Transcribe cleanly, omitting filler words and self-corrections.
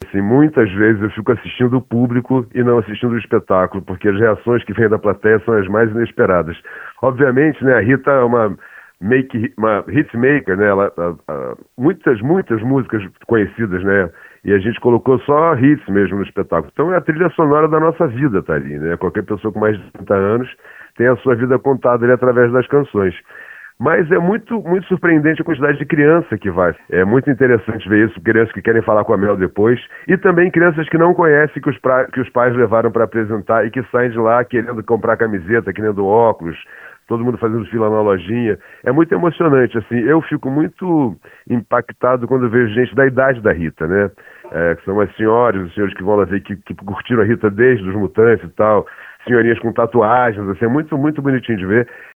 assim, muitas vezes eu fico assistindo o público e não assistindo o espetáculo, porque as reações que vêm da plateia são as mais inesperadas. Obviamente, né, a Rita é uma hitmaker, né? Muitas músicas conhecidas, né? E a gente colocou só hits mesmo no espetáculo. Então é a trilha sonora da nossa vida, tá ali, né? Qualquer pessoa com mais de 30 anos tem a sua vida contada ali através das canções. Mas é muito surpreendente a quantidade de criança que vai. É muito interessante ver isso, crianças que querem falar com a Mel depois, e também crianças que não conhecem, que os pais levaram para apresentar e que saem de lá querendo comprar camiseta, querendo óculos, todo mundo fazendo fila na lojinha. É muito emocionante, assim. Eu fico muito impactado quando vejo gente da idade da Rita, né? Que são as senhoras, os senhores que vão lá ver, que curtiram a Rita desde os Mutantes e tal, senhorinhas com tatuagens, assim, é muito bonitinho de ver.